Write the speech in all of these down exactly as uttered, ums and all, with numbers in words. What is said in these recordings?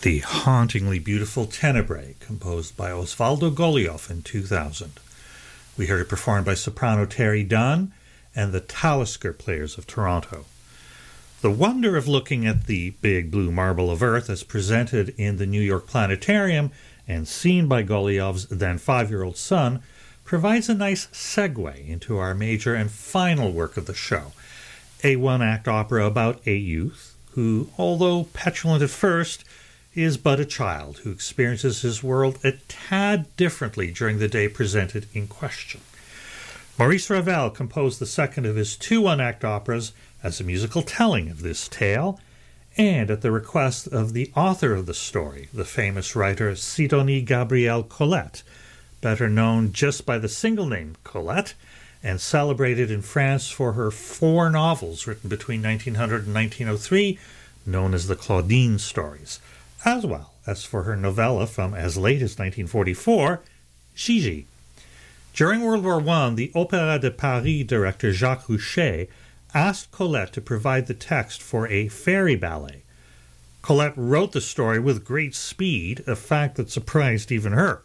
The hauntingly beautiful Tenebrae, composed by Osvaldo Golijov in two thousand. We heard it performed by soprano Terry Dunn and the Talisker Players of Toronto. The wonder of looking at the big blue marble of Earth as presented in the New York Planetarium and seen by Golijov's then five-year-old son provides a nice segue into our major and final work of the show, a one-act opera about a youth who, although petulant at first, is but a child who experiences his world a tad differently during the day presented in question. Maurice Ravel composed the second of his two one-act operas as a musical telling of this tale, and at the request of the author of the story, the famous writer Sidonie Gabrielle Colette, better known just by the single name Colette, and celebrated in France for her four novels written between nineteen hundred and nineteen oh three, known as the Claudine stories, as well as for her novella from as late as nineteen forty-four, Gigi. During World War One, the Opéra de Paris director Jacques Rouché asked Colette to provide the text for a fairy ballet. Colette wrote the story with great speed, a fact that surprised even her.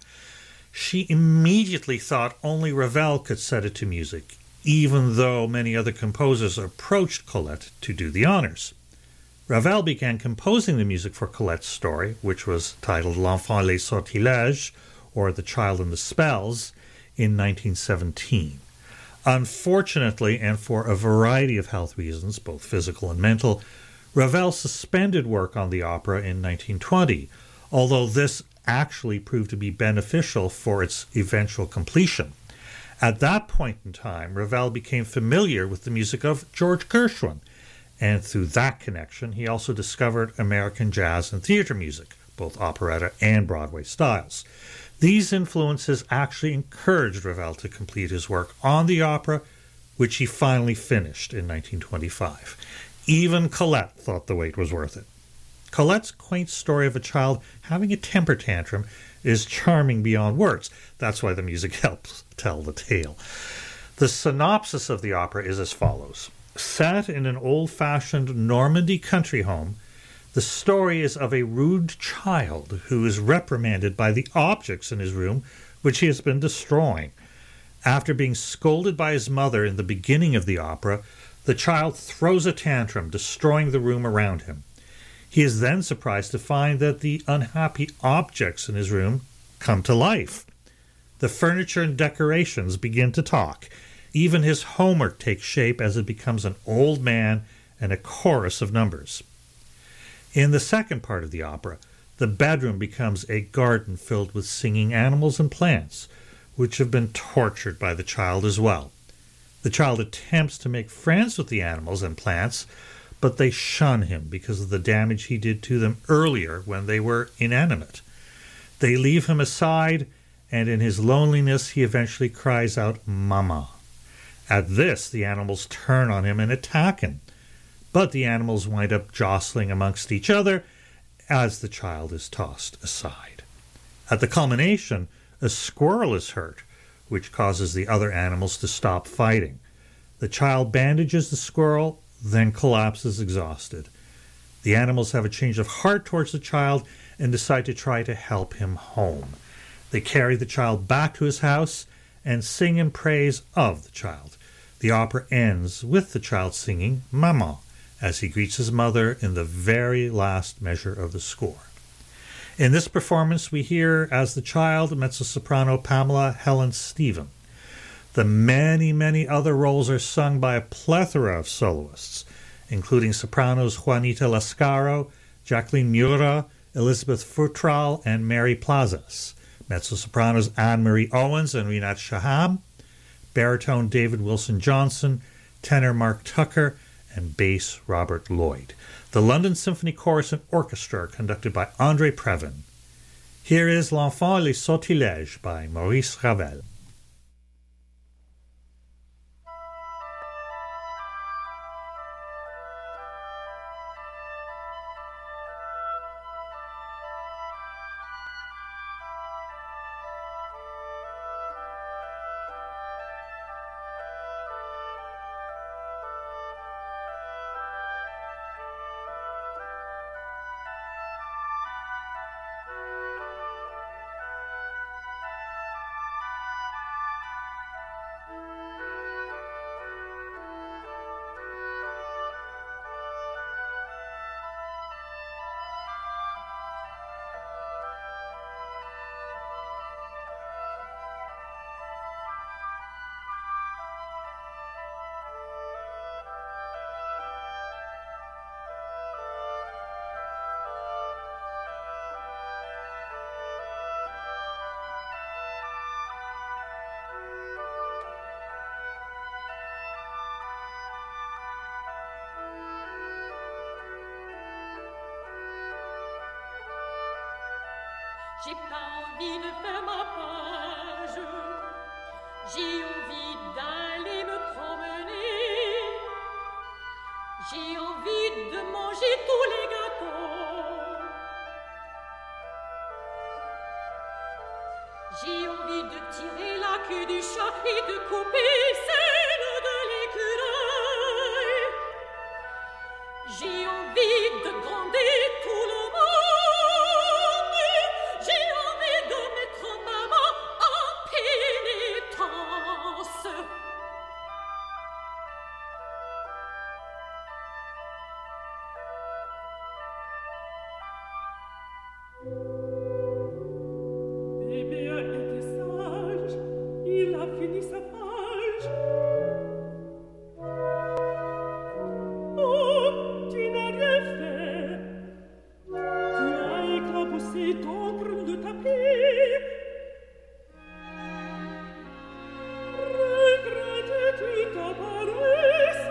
She immediately thought only Ravel could set it to music, even though many other composers approached Colette to do the honors. Ravel began composing the music for Colette's story, which was titled L'Enfant et les Sortilèges, or The Child and the Spells, in nineteen seventeen. Unfortunately, and for a variety of health reasons, both physical and mental, Ravel suspended work on the opera in nineteen twenty, although this actually proved to be beneficial for its eventual completion. At that point in time, Ravel became familiar with the music of George Gershwin, and through that connection, he also discovered American jazz and theater music, both operetta and Broadway styles. These influences actually encouraged Ravel to complete his work on the opera, which he finally finished in nineteen twenty-five. Even Colette thought the wait was worth it. Colette's quaint story of a child having a temper tantrum is charming beyond words. That's why the music helps tell the tale. The synopsis of the opera is as follows. Set in an old-fashioned Normandy country home, the story is of a rude child who is reprimanded by the objects in his room which he has been destroying. After being scolded by his mother in the beginning of the opera, the child throws a tantrum, destroying the room around him. He is then surprised to find that the unhappy objects in his room come to life. The furniture and decorations begin to talk. Even his homework takes shape as it becomes an old man and a chorus of numbers. In the second part of the opera, the bedroom becomes a garden filled with singing animals and plants, which have been tortured by the child as well. The child attempts to make friends with the animals and plants, but they shun him because of the damage he did to them earlier when they were inanimate. They leave him aside, and in his loneliness he eventually cries out, "Mama." At this, the animals turn on him and attack him, but the animals wind up jostling amongst each other as the child is tossed aside. At the culmination, a squirrel is hurt, which causes the other animals to stop fighting. The child bandages the squirrel, then collapses exhausted. The animals have a change of heart towards the child and decide to try to help him home. They carry the child back to his house and sing in praise of the child. The opera ends with the child singing "Maman" as he greets his mother in the very last measure of the score. In this performance, we hear as the child mezzo-soprano Pamela Helen Stephen. The many, many other roles are sung by a plethora of soloists, including sopranos Juanita Lascaro, Jacqueline Mura, Elizabeth Futrall, and Mary Plazas, mezzo-sopranos Anne-Marie Owens and Rinat Shaham, baritone David Wilson-Johnson, tenor Mark Tucker, and bass Robert Lloyd. The London Symphony Chorus and Orchestra are conducted by André Previn. Here is L'Enfant et les Sortilèges by Maurice Ravel. J'ai pas envie de faire ma page. J'ai envie d'aller me promener. J'ai envie de manger tous les gâteaux. J'ai envie de tirer la queue du chat et de couper celle de l'écureuil. J'ai envie de gronder tout le monde. J'ai envie de mettre maman en pénitence. Bébé a été sage, il a fini sa page. Oh, tu n'as rien fait. Tu as éclaboussé ton crâne de tapis. Regrettes-tu ta paresse?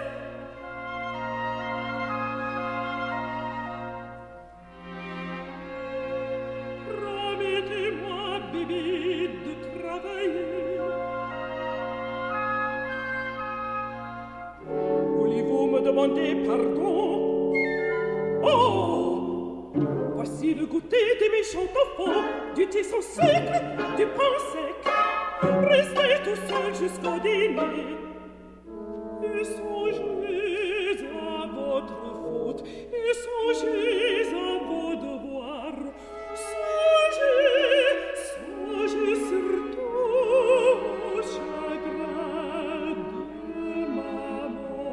Promettez-moi, bébé, de travailler. Voulez-vous me demander pardon? Oh! Voici le goûter des méchants enfants, du thé sans sucre, du pain sec. Restez tout seul jusqu'au dîner. Et songez à votre faute, et songez à vos devoirs. Songez, songez surtout au chagrin de maman.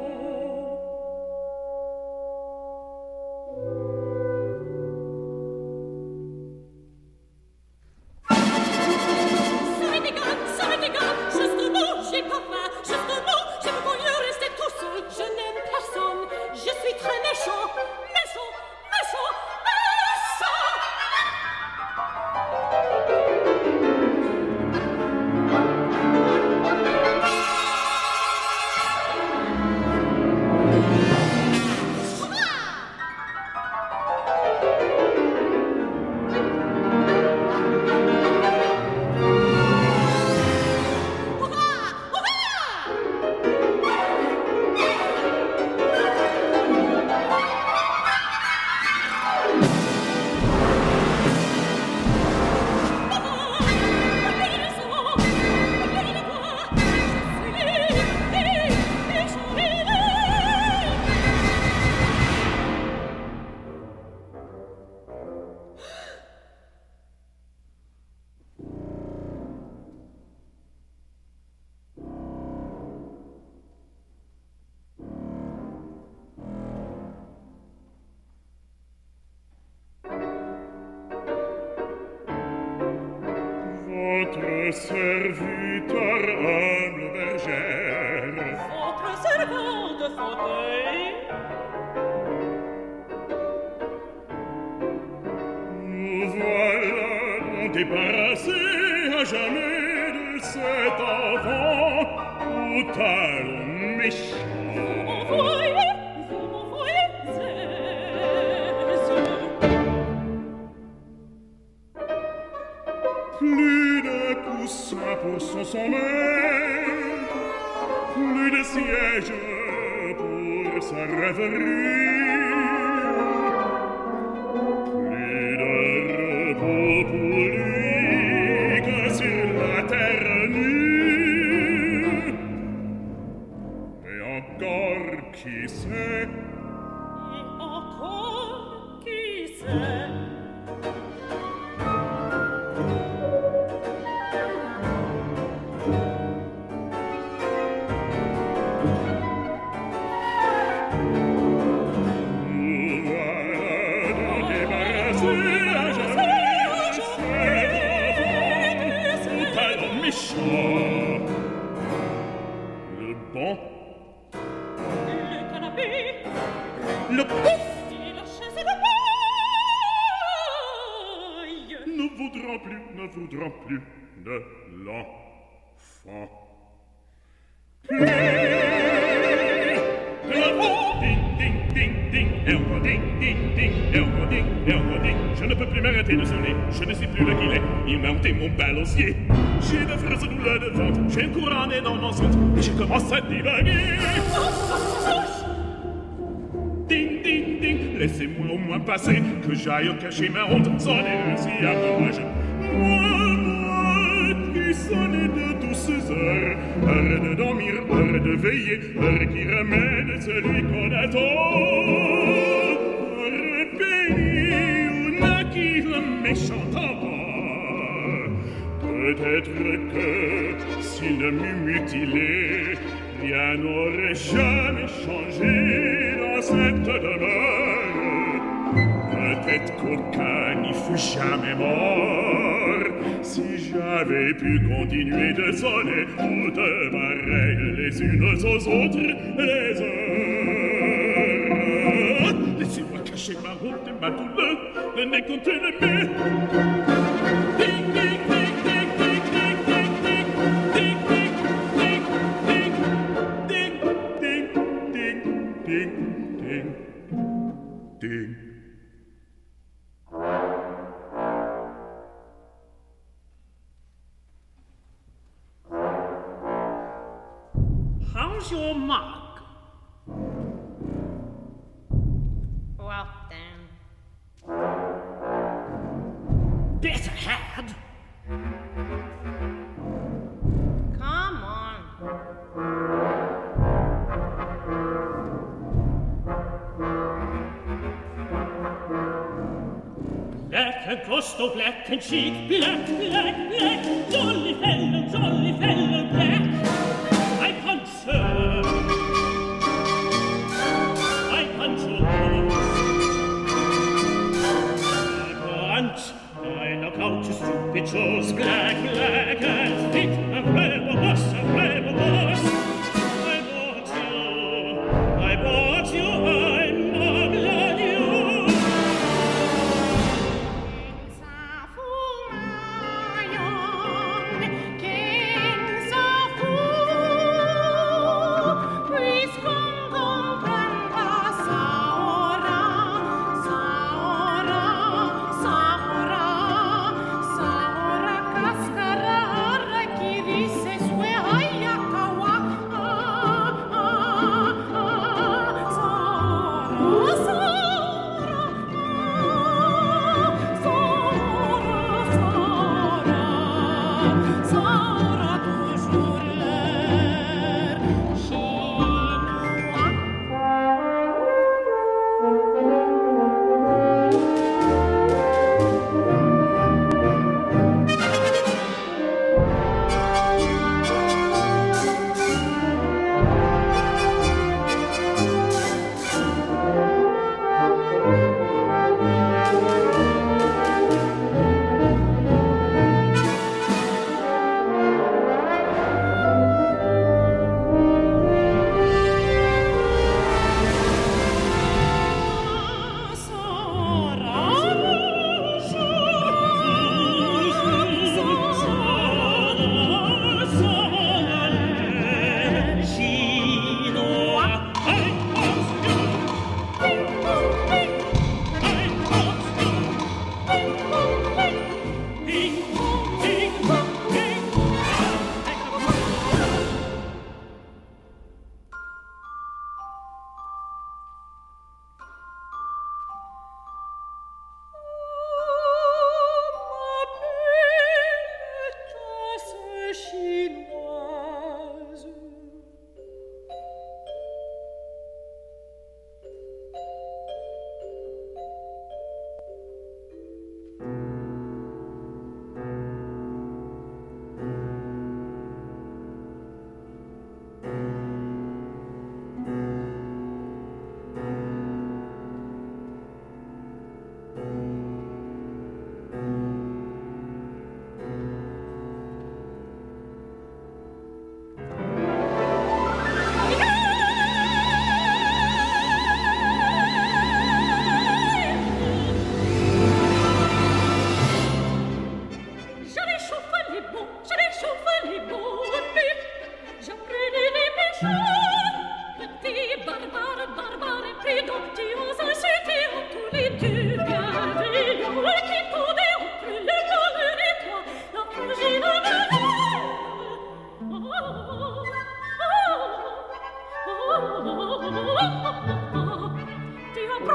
Sortez-les-gars, sortez-les-gars, justement, j'ai pas faim, justement, j'aimerais mieux rester tout seul, je n'aime personne, je suis très méchant, méchant, méchant, méchant. Votre serviteur humble bergère, Votre servante fauteuil, nous voilà débarrassés à jamais de cet enfant au talon méchant. m'envoyez, vous m'envoyez zèle. Plus de coussins pour son sommeil, plus de siège pour sa rêverie, plus de repos pour lui que sur la terre nue. Et encore, qui sait, Et encore, qui sait? nous voilà débarrassés à jamais de cet enfant au talon méchant. Le banc, Le canapé, le pouf et la chaise de paille. ne voudra plus, ne voudra plus de l'enfant. Plus de l'enfant, ding, ding, ding, ding, et encore ding, ding, ding, et encore ding, et encore ding. Je ne peux plus m'arrêter de sonner, je ne sais plus le qu'il est. Il m'a ôté mon balancier. J'ai d'affreuses douleurs de ventre, j'ai une couronne dans mon centre, et je commence à divaguer. Ding, ding, ding, laissez-moi au moins passer, que j'aille cacher ma honte, sonnez ainsi à mon âge. Moi, moi, qui sonnez de douces heures, heure de dormir, heure de veiller, heure qui ramène celui qu'on attend. Heure bénie où naquit le méchant enfant. Peut-être que s'il ne m'eût mutilé, rien n'aurait jamais changé dans cette demeure. Peut-être qu'aucun n'y fut jamais mort. Si j'avais pu continuer de sonner toutes pareilles les unes aux autres les heures. Laissez-moi cacher ma honte et ma douleur, le nez contre le mur. Ding, ding, ding, ding, ding, ding, ding, ding, ding, ding, ding, ding, ding, ding. How's your mug? Well, then. Better had. Come on. Black and coastal, black and chic, black, black, black, jolly fellow, jolly fellow, black. I punch, sir. I punch your nose. I punch. I knock out your stupid shows. Black, black and thick. A rebel boss, a rebel boss. I bought you. I bought you. I'm a blood you. Casca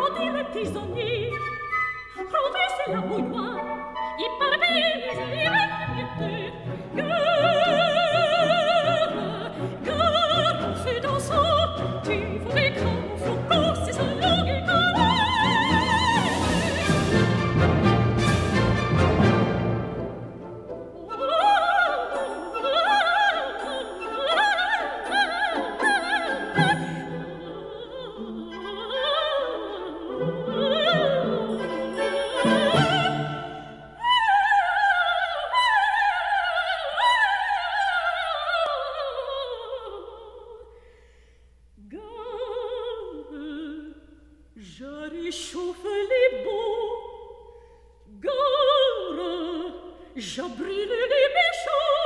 grandir les tisonniers. Renverser la bouilloire, y parvenir les variétés. Gare, gare, fais dansant, tu voudrais qu'on Foucault, c'est son longue école. Je réchauffe les beaux, gare, je brûle les méchants.